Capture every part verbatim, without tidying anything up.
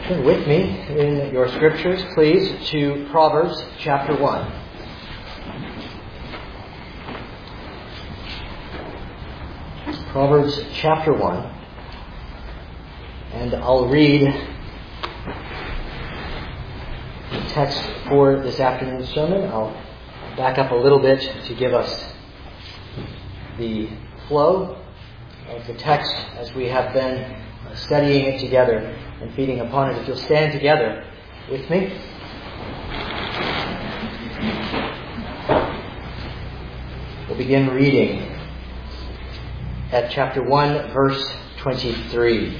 Turn with me in your scriptures, please, to Proverbs chapter one. Proverbs chapter one. And I'll read the text for this afternoon's sermon. I'll back up a little bit to give us the flow of the text as we have been studying it together and feeding upon it. If you'll stand together with me. We'll begin reading at chapter one, verse twenty-three.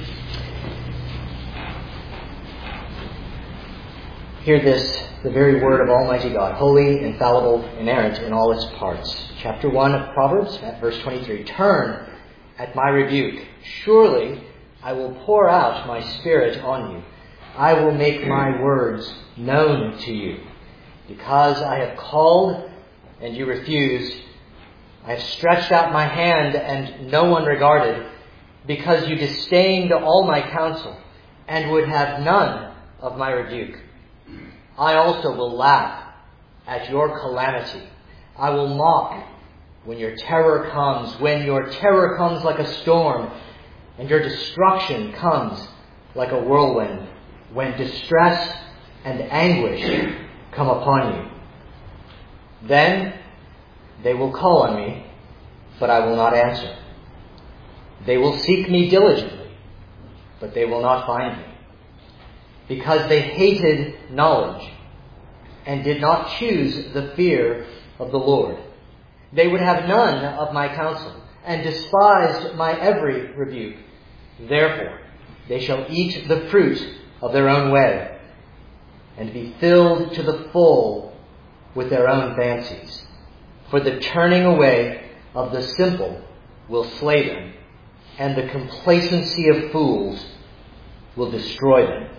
Hear this, the very word of Almighty God, holy, infallible, inerrant in all its parts. Chapter one of Proverbs, at verse twenty-three. Turn at my rebuke. Surely I will pour out my spirit on you. I will make my words known to you. Because I have called and you refused, I have stretched out my hand and no one regarded, because you disdained all my counsel and would have none of my rebuke. I also will laugh at your calamity. I will mock when your terror comes, when your terror comes like a storm, and your destruction comes like a whirlwind, when distress and anguish come upon you. Then they will call on me, but I will not answer. They will seek me diligently, but they will not find me, because they hated knowledge and did not choose the fear of the Lord. They would have none of my counsel and despised my every rebuke. Therefore, they shall eat the fruit of their own way and be filled to the full with their own fancies. For the turning away of the simple will slay them, and the complacency of fools will destroy them.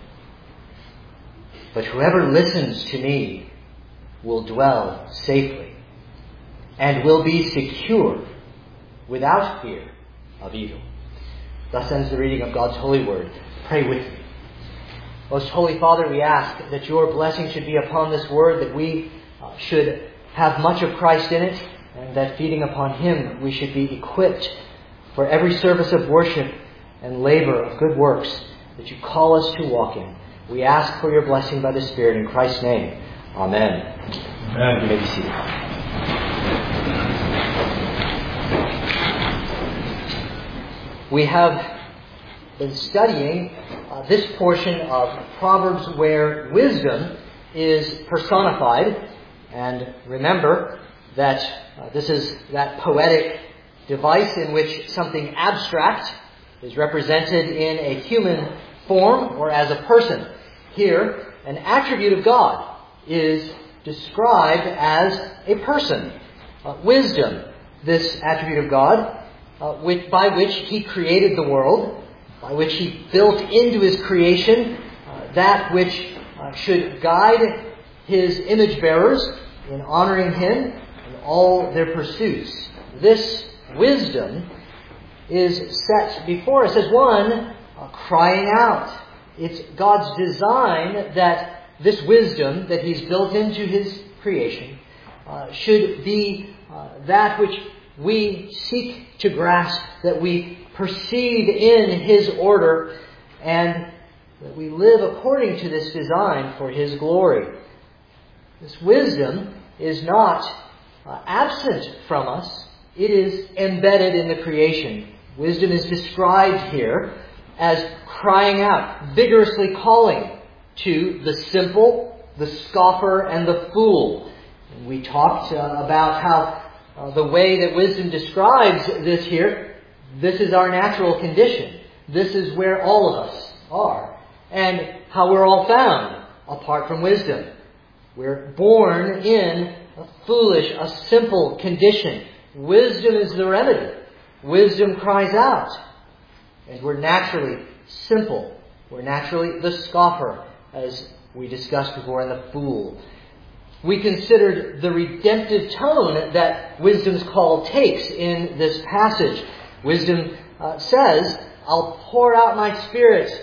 But whoever listens to me will dwell safely and will be secure without fear of evil. Thus ends the reading of God's holy word. Pray with me. Most Holy Father, we ask that your blessing should be upon this word, that we uh, should have much of Christ in it, and that feeding upon him we should be equipped for every service of worship and labor of good works that you call us to walk in. We ask for your blessing by the Spirit in Christ's name. Amen. Amen. You may be seated. We have been studying uh, this portion of Proverbs where wisdom is personified. And remember that uh, this is that poetic device in which something abstract is represented in a human form or as a person. Here, an attribute of God is described as a person. Uh, wisdom, this attribute of God, Uh, which, by which he created the world, by which he built into his creation uh, that which uh, should guide his image bearers in honoring him in all their pursuits. This wisdom is set before us as one uh, crying out. It's God's design that this wisdom that he's built into his creation uh, should be uh, that which we seek to grasp, that we perceive in his order, and that we live according to this design for his glory. This wisdom is not uh, absent from us. It is embedded in the creation. Wisdom is described here as crying out, vigorously calling to the simple, the scoffer, and the fool. And we talked uh, about how Uh, the way that wisdom describes this here, this is our natural condition. This is where all of us are. And how we're all found apart from wisdom. We're born in a foolish, a simple condition. Wisdom is the remedy. Wisdom cries out. And we're naturally simple. We're naturally the scoffer, as we discussed before, and the fool. We considered the redemptive tone that wisdom's call takes in this passage. Wisdom uh, says, I'll pour out my spirit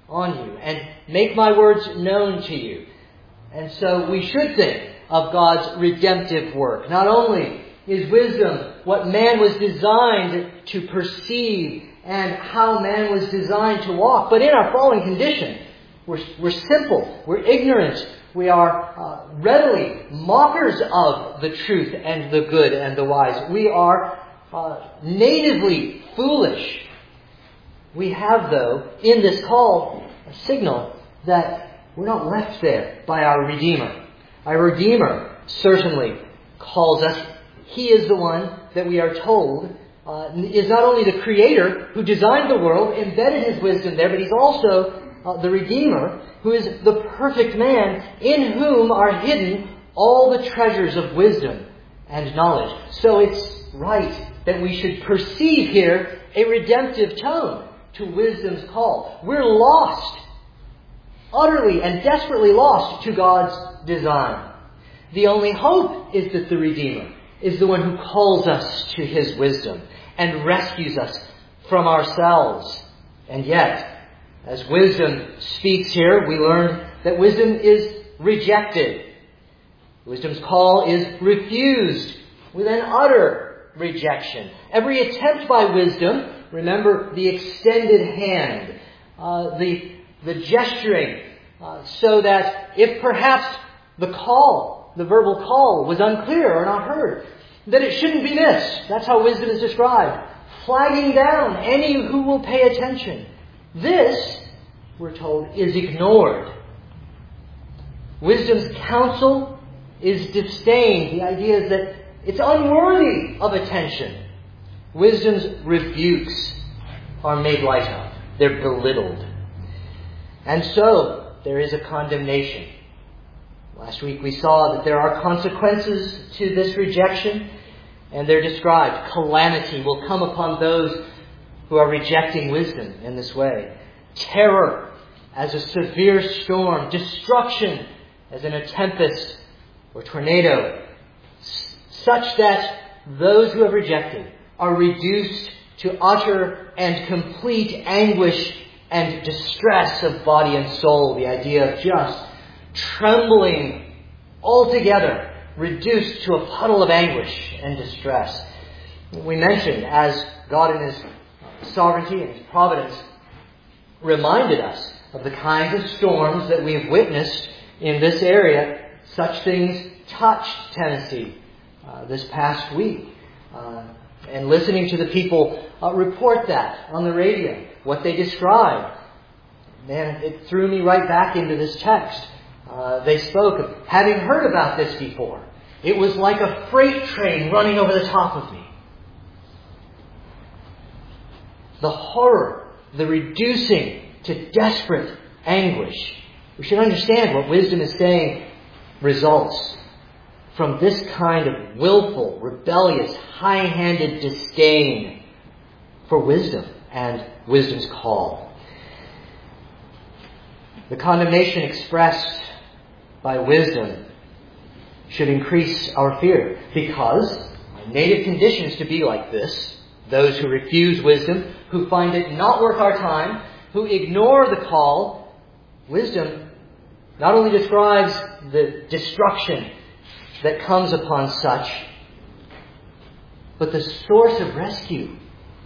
on you and make my words known to you. And so we should think of God's redemptive work. Not only is wisdom what man was designed to perceive and how man was designed to walk, but in our fallen condition, we're, we're simple, we're ignorant, we are uh, readily mockers of the truth and the good and the wise. We are uh, natively foolish. We have, though, in this call, a signal that we're not left there by our Redeemer. Our Redeemer certainly calls us. He is the one that we are told uh, is not only the Creator who designed the world, embedded His wisdom there, but He's also uh, the Redeemer, who is the perfect man in whom are hidden all the treasures of wisdom and knowledge. So it's right that we should perceive here a redemptive tone to wisdom's call. We're lost, utterly and desperately lost to God's design. The only hope is that the Redeemer is the one who calls us to His wisdom and rescues us from ourselves. And yet, as wisdom speaks here, we learn that wisdom is rejected. Wisdom's call is refused with an utter rejection. Every attempt by wisdom, remember the extended hand, uh, the, the gesturing, uh, so that if perhaps the call, the verbal call, was unclear or not heard, that it shouldn't be missed. That's how wisdom is described. Flagging down any who will pay attention. This, we're told, is ignored. Wisdom's counsel is disdained. The idea is that it's unworthy of attention. Wisdom's rebukes are made light of. They're belittled. And so, there is a condemnation. Last week we saw that there are consequences to this rejection, and they're described. Calamity will come upon those who are rejecting wisdom in this way. Terror as a severe storm. Destruction as in a tempest or tornado. Such that those who have rejected are reduced to utter and complete anguish and distress of body and soul. The idea of just trembling altogether, reduced to a puddle of anguish and distress. We mentioned, as God in His sovereignty and His providence reminded us of the kinds of storms that we have witnessed in this area, such things touched Tennessee uh, this past week. Uh, and listening to the people uh, report that on the radio, what they described, man, it threw me right back into this text. Uh, they spoke of having heard about this before. It was like a freight train running over the top of me. The horror, the reducing to desperate anguish. We should understand what wisdom is saying results from this kind of willful, rebellious, high-handed disdain for wisdom and wisdom's call. The condemnation expressed by wisdom should increase our fear, because my native condition is to be like this. Those who refuse wisdom, who find it not worth our time, who ignore the call. Wisdom not only describes the destruction that comes upon such, but the source of rescue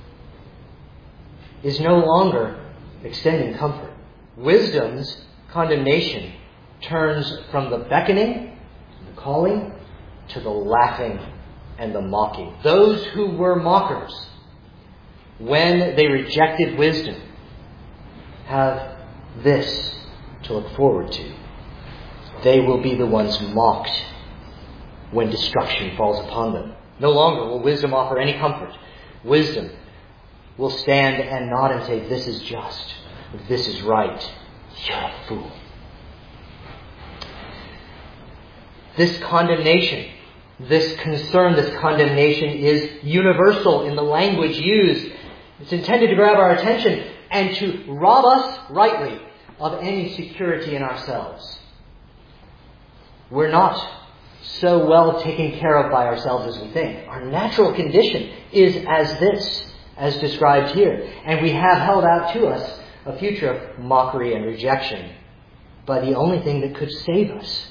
is no longer extending comfort. Wisdom's condemnation turns from the beckoning, the calling, to the laughing and the mocking. Those who were mockers, when they rejected wisdom, have this to look forward to. They will be the ones mocked when destruction falls upon them. No longer will wisdom offer any comfort. Wisdom will stand and nod and say, "This is just. This is right. You're a fool." This condemnation, this concern, this condemnation is universal in the language used. It's intended to grab our attention and to rob us rightly of any security in ourselves. We're not so well taken care of by ourselves as we think. Our natural condition is as this, as described here. And we have held out to us a future of mockery and rejection by the only thing that could save us.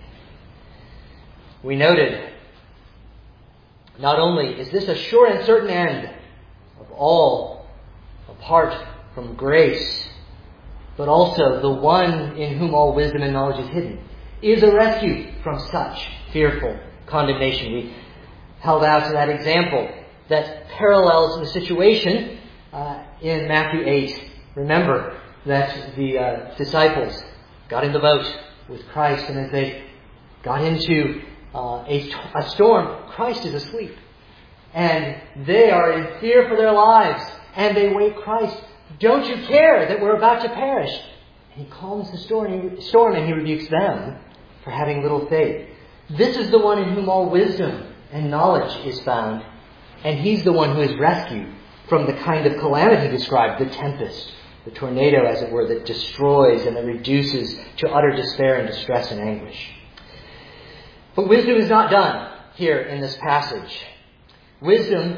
We noted, not only is this a sure and certain end of all apart from grace, but also the one in whom all wisdom and knowledge is hidden is a rescue from such fearful condemnation. We held out to that example that parallels the situation uh, in Matthew eight. Remember that the uh, disciples got in the boat with Christ, and as they got into uh, a, a storm, Christ is asleep. And they are in fear for their lives, and they wake Christ. Don't you care that we're about to perish? And he calms the storm, storm and he rebukes them for having little faith. This is the one in whom all wisdom and knowledge is found. And he's the one who is rescued from the kind of calamity described, the tempest, the tornado, as it were, that destroys and that reduces to utter despair and distress and anguish. But wisdom is not done here in this passage. Wisdom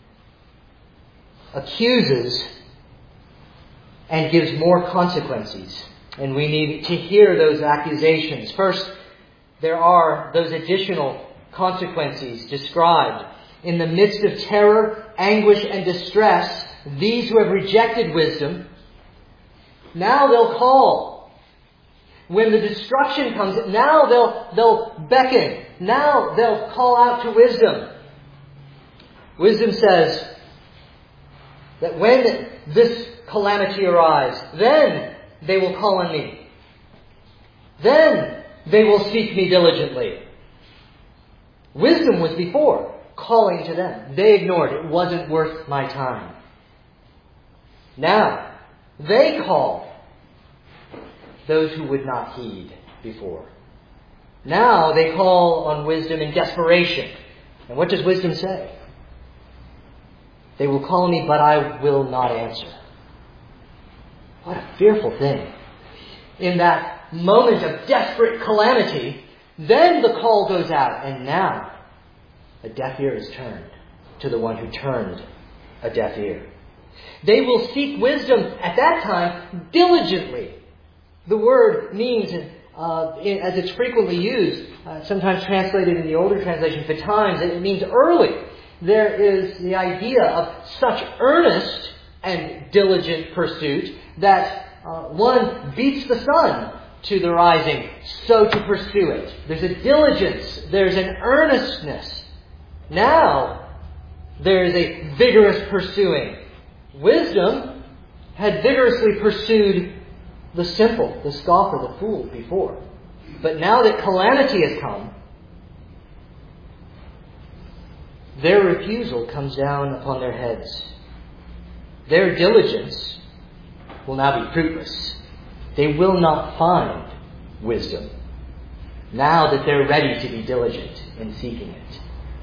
accuses and gives more consequences. And we need to hear those accusations. First, there are those additional consequences described. In the midst of terror, anguish, and distress, these who have rejected wisdom, now they'll call. When the destruction comes, now they'll, they'll beckon. Now they'll call out to wisdom. Wisdom says that when this calamity arrives, then they will call on me. Then they will seek me diligently. Wisdom was before calling to them. They ignored. It wasn't worth my time. Now, they call those who would not heed before. Now they call on wisdom in desperation. And what does wisdom say? They will call me, but I will not answer. What a fearful thing. In that moment of desperate calamity, then the call goes out, and now a deaf ear is turned to the one who turned a deaf ear. They will seek wisdom at that time diligently. The word means, uh, as it's frequently used, uh, sometimes translated in the older translation, betimes, it means early. There is the idea of such earnest and diligent pursuit that uh, one beats the sun to the rising, so to pursue it. There's a diligence. There's an earnestness. Now, there is a vigorous pursuing. Wisdom had vigorously pursued the simple, the scoffer, the fool before. But now that calamity has come, their refusal comes down upon their heads. Their diligence will now be fruitless. They will not find wisdom now that they're ready to be diligent in seeking it.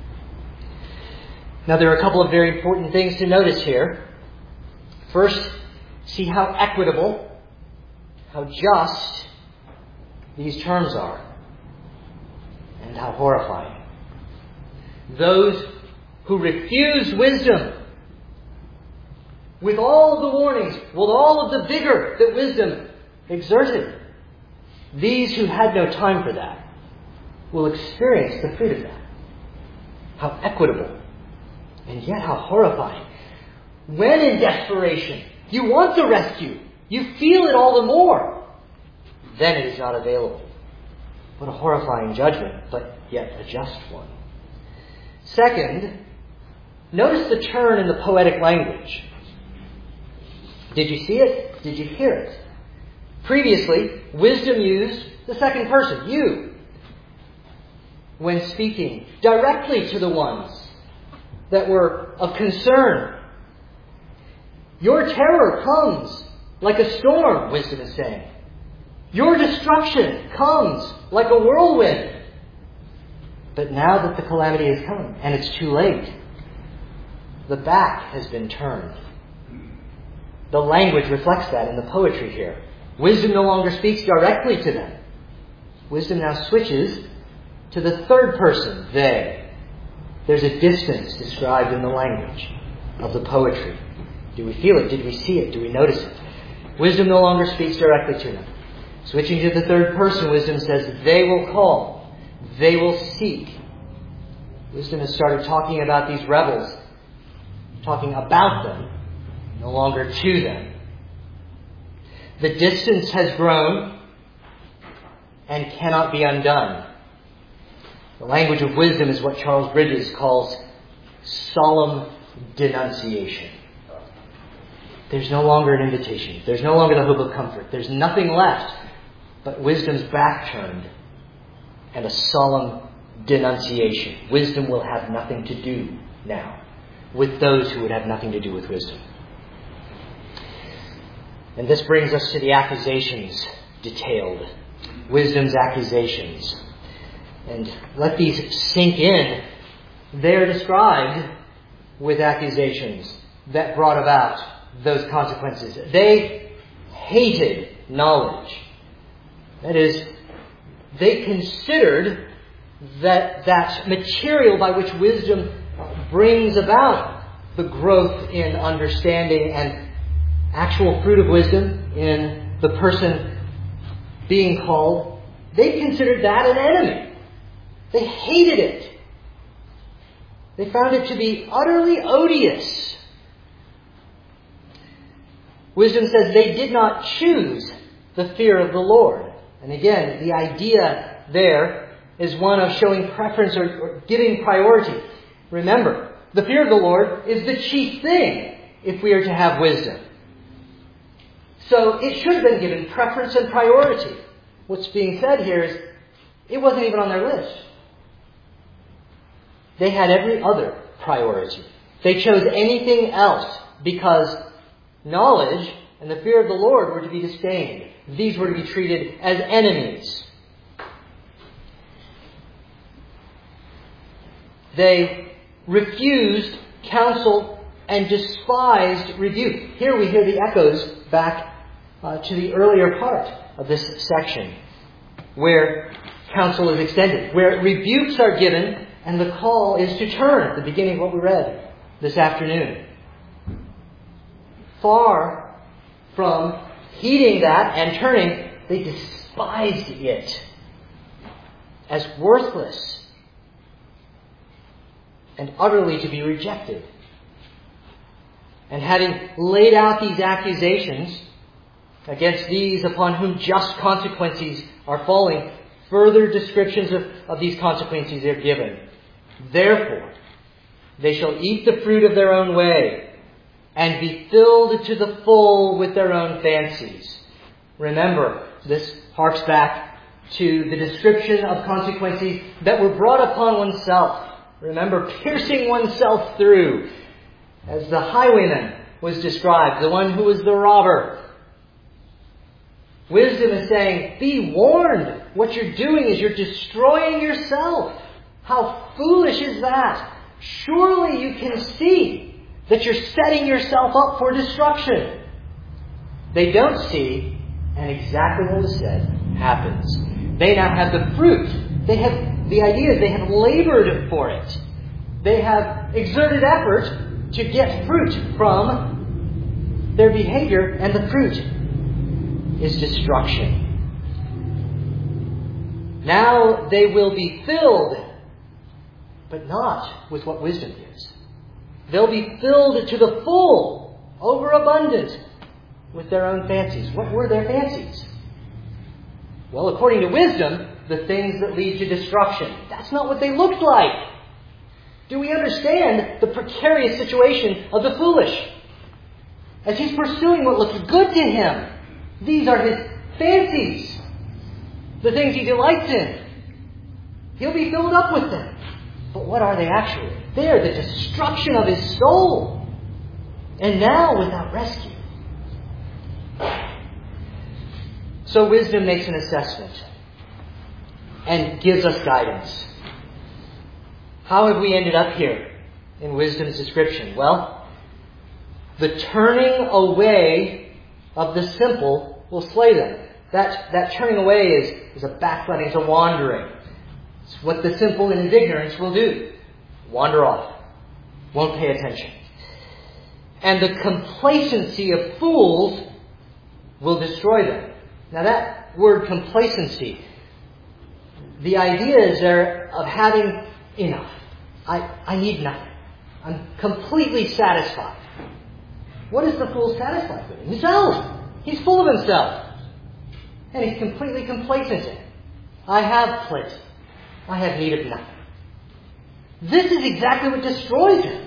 Now, there are a couple of very important things to notice here. First, see how equitable, how just these terms are, and how horrifying. Those who refuse wisdom, with all of the warnings, with all of the vigor that wisdom exerted, these who had no time for that will experience the fruit of that. How equitable, and yet how horrifying. When in desperation, you want the rescue, you feel it all the more, then it is not available. What a horrifying judgment, but yet a just one. Second, notice the turn in the poetic language. Did you see it? Did you hear it? Previously, wisdom used the second person, you, when speaking directly to the ones that were of concern. Your terror comes like a storm, wisdom is saying. Your destruction comes like a whirlwind. But now that the calamity has come, and it's too late, the back has been turned. The language reflects that in the poetry here. Wisdom no longer speaks directly to them. Wisdom now switches to the third person, they. There's a distance described in the language of the poetry. Do we feel it? Did we see it? Do we notice it? Wisdom no longer speaks directly to them. Switching to the third person, wisdom says, they will call. They will seek. Wisdom has started talking about these rebels, talking about them, no longer to them. The distance has grown and cannot be undone. The language of wisdom is what Charles Bridges calls solemn denunciation. There's no longer an invitation. There's no longer the hope of comfort. There's nothing left but wisdom's back turned and a solemn denunciation. Wisdom will have nothing to do now with those who would have nothing to do with wisdom. And this brings us to the accusations detailed. Wisdom's accusations. And let these sink in. They're described with accusations that brought about those consequences. They hated knowledge. That is, they considered that that material by which wisdom brings about the growth in understanding and actual fruit of wisdom in the person being called, they considered that an enemy. They hated it. They found it to be utterly odious. Wisdom says they did not choose the fear of the Lord. And again, the idea there is one of showing preference or, or giving priority. Remember, the fear of the Lord is the chief thing if we are to have wisdom. So it should have been given preference and priority. What's being said here is it wasn't even on their list. They had every other priority. They chose anything else because knowledge and the fear of the Lord were to be disdained. These were to be treated as enemies. They refused counsel and despised rebuke. Here we hear the echoes back uh, to the earlier part of this section, where counsel is extended, where rebukes are given, and the call is to turn at the beginning of what we read this afternoon. Far from heeding that and turning, they despised it as worthless and utterly to be rejected. And having laid out these accusations against these upon whom just consequences are falling, further descriptions of, of these consequences are given. Therefore, they shall eat the fruit of their own way and be filled to the full with their own fancies. Remember, this harks back to the description of consequences that were brought upon oneself. Remember, piercing oneself through, as the highwayman was described, the one who was the robber. Wisdom is saying, be warned. What you're doing is you're destroying yourself. How foolish is that? Surely you can see that you're setting yourself up for destruction. They don't see, and exactly what was said happens. They now have the fruit. They have the idea is they have labored for it. They have exerted effort to get fruit from their behavior, and the fruit is destruction. Now they will be filled, but not with what wisdom gives. They'll be filled to the full, overabundant, with their own fancies. What were their fancies? Well, according to wisdom, the things that lead to destruction. That's not what they looked like. Do we understand the precarious situation of the foolish? As he's pursuing what looks good to him, these are his fancies, the things he delights in. He'll be filled up with them. But what are they actually? They are the destruction of his soul. And now without rescue. So wisdom makes an assessment and gives us guidance. How have we ended up here in wisdom's description? Well, the turning away of the simple will slay them. That, that turning away is, is a backsliding, it's a wandering. It's what the simple in ignorance will do. Wander off. Won't pay attention. And the complacency of fools will destroy them. Now that word complacency, the idea is there of having enough. I, I need nothing. I'm completely satisfied. What is the fool satisfied with? Himself. He's full of himself. And he's completely complacent in it. I have plenty. I have need of nothing. This is exactly what destroys him.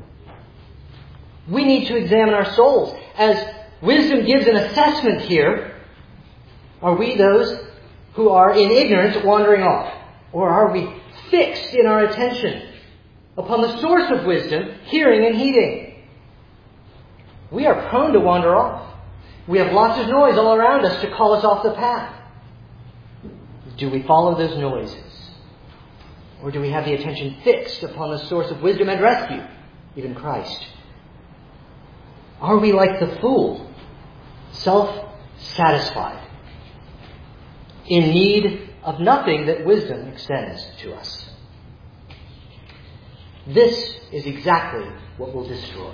We need to examine our souls. As wisdom gives an assessment here, are we those who are in ignorance wandering off? Or are we fixed in our attention upon the source of wisdom, hearing and heeding? We are prone to wander off. We have lots of noise all around us to call us off the path. Do we follow those noises? Or do we have the attention fixed upon the source of wisdom and rescue, even Christ? Are we like the fool, self-satisfied, in need of nothing that wisdom extends to us? This is exactly what will destroy.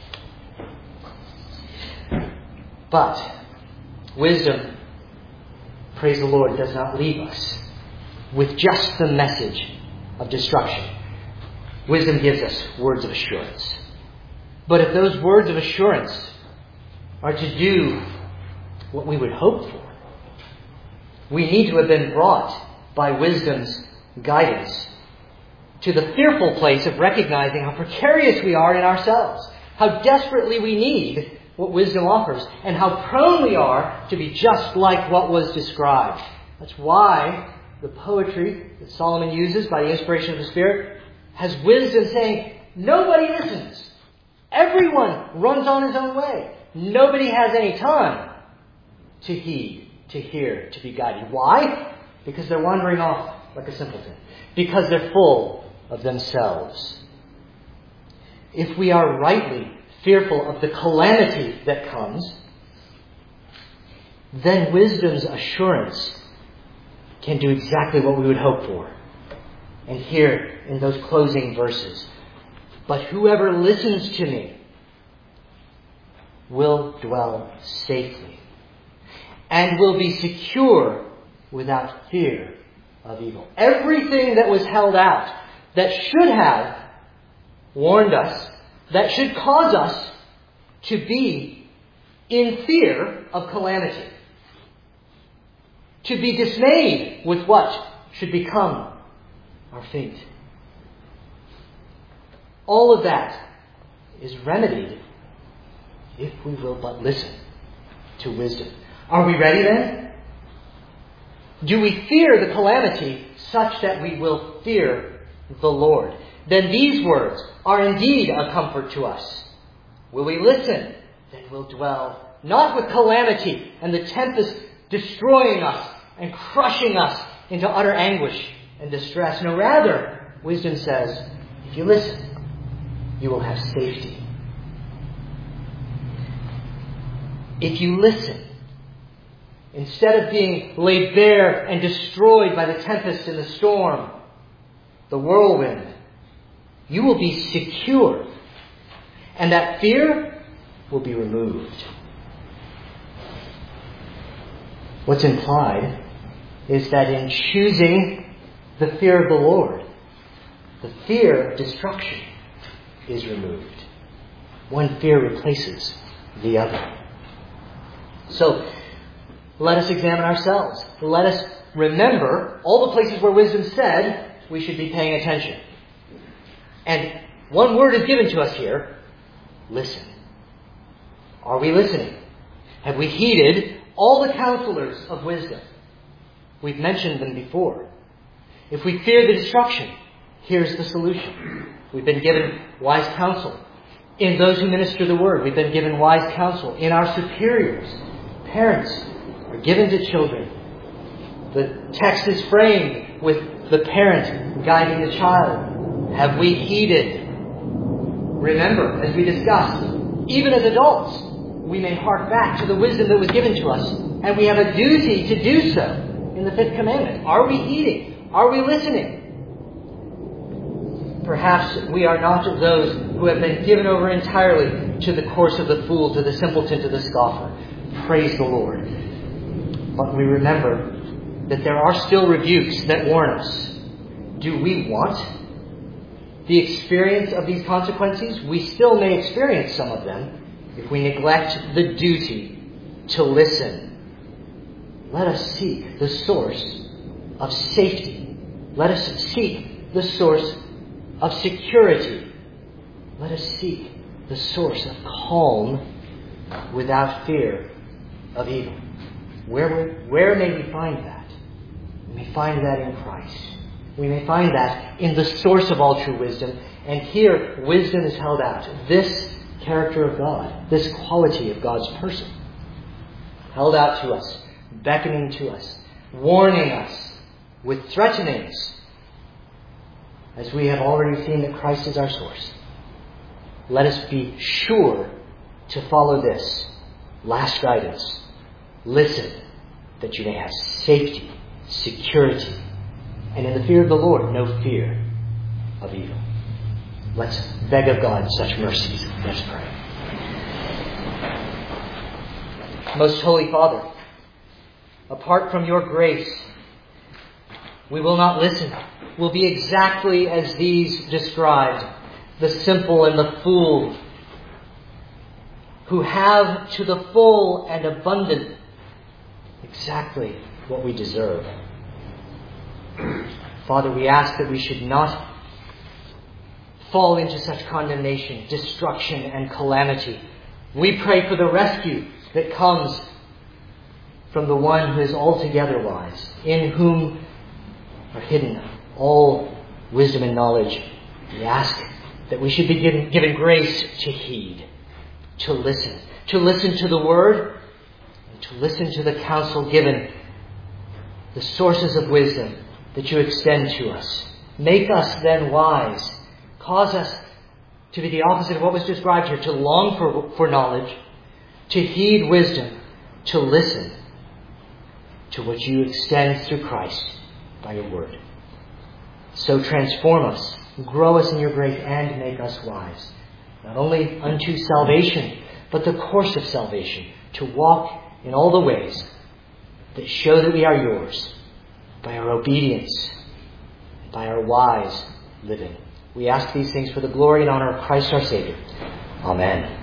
But wisdom, praise the Lord, does not leave us with just the message of destruction. Wisdom gives us words of assurance. But if those words of assurance are to do what we would hope for, we need to have been brought by wisdom's guidance to the fearful place of recognizing how precarious we are in ourselves, how desperately we need what wisdom offers, and how prone we are to be just like what was described. That's why the poetry that Solomon uses by the inspiration of the Spirit has wisdom saying, nobody listens. Everyone runs on his own way. Nobody has any time to heed, to hear, to be guided. Why? Because they're wandering off like a simpleton. Because they're full of themselves. If we are rightly fearful of the calamity that comes, then wisdom's assurance can do exactly what we would hope for. And here in those closing verses, but whoever listens to me will dwell safely and will be secure without fear of evil. Everything that was held out that should have warned us, that should cause us to be in fear of calamity, to be dismayed with what should become our fate. All of that is remedied if we will but listen to wisdom. Are we ready then? Do we fear the calamity such that we will fear the Lord? Then these words are indeed a comfort to us. Will we listen? Then we'll dwell not with calamity and the tempest destroying us and crushing us into utter anguish and distress. No, rather, wisdom says, if you listen, you will have safety. If you listen, instead of being laid bare and destroyed by the tempest and the storm, the whirlwind, you will be secure. And that fear will be removed. What's implied is that in choosing the fear of the Lord, the fear of destruction is removed. One fear replaces the other. So, let us examine ourselves. Let us remember all the places where wisdom said we should be paying attention. And one word is given to us here. Listen. Are we listening? Have we heeded all the counselors of wisdom? We've mentioned them before. If we fear the destruction, here's the solution. We've been given wise counsel in those who minister the word. We've been given wise counsel in our superiors. Parents are given to children. The text is framed with the parent guiding the child. Have we heeded? Remember, as we discussed, even as adults, we may hark back to the wisdom that was given to us, and we have a duty to do so in the fifth commandment. Are we heeding? Are we listening? Perhaps we are not those who have been given over entirely to the course of the fool, to the simpleton, to the scoffer. Praise the Lord. But we remember that there are still rebukes that warn us. Do we want the experience of these consequences? We still may experience some of them if we neglect the duty to listen. Let us seek the source of safety. Let us seek the source of security. Let us seek the source of calm without fear of evil. Where, where may we find that? We may find that in Christ. We may find that in the source of all true wisdom. And here, wisdom is held out. This character of God, this quality of God's person, held out to us, beckoning to us, warning us with threatenings, as we have already seen that Christ is our source. Let us be sure to follow this last guidance. Listen, that you may have safety, security, and in the fear of the Lord, no fear of evil. Let's beg of God such mercies. Let's pray. Most Holy Father, apart from your grace, we will not listen. We'll be exactly as these described, the simple and the fool, who have to the full and abundant exactly what we deserve. Father, we ask that we should not fall into such condemnation, destruction, and calamity. We pray for the rescue that comes from the one who is altogether wise, in whom are hidden all wisdom and knowledge. We ask that we should be given, given grace to heed, to listen, to listen to the word, and to listen to the counsel given, the sources of wisdom that you extend to us. Make us then wise. Cause us to be the opposite of what was described here, to long for, for knowledge, to heed wisdom, to listen to what you extend through Christ by your word. So transform us, grow us in your grace, and make us wise, not only unto salvation, but the course of salvation, to walk in all the ways that show that we are yours, by our obedience, by our wise living. We ask these things for the glory and honor of Christ our Savior. Amen.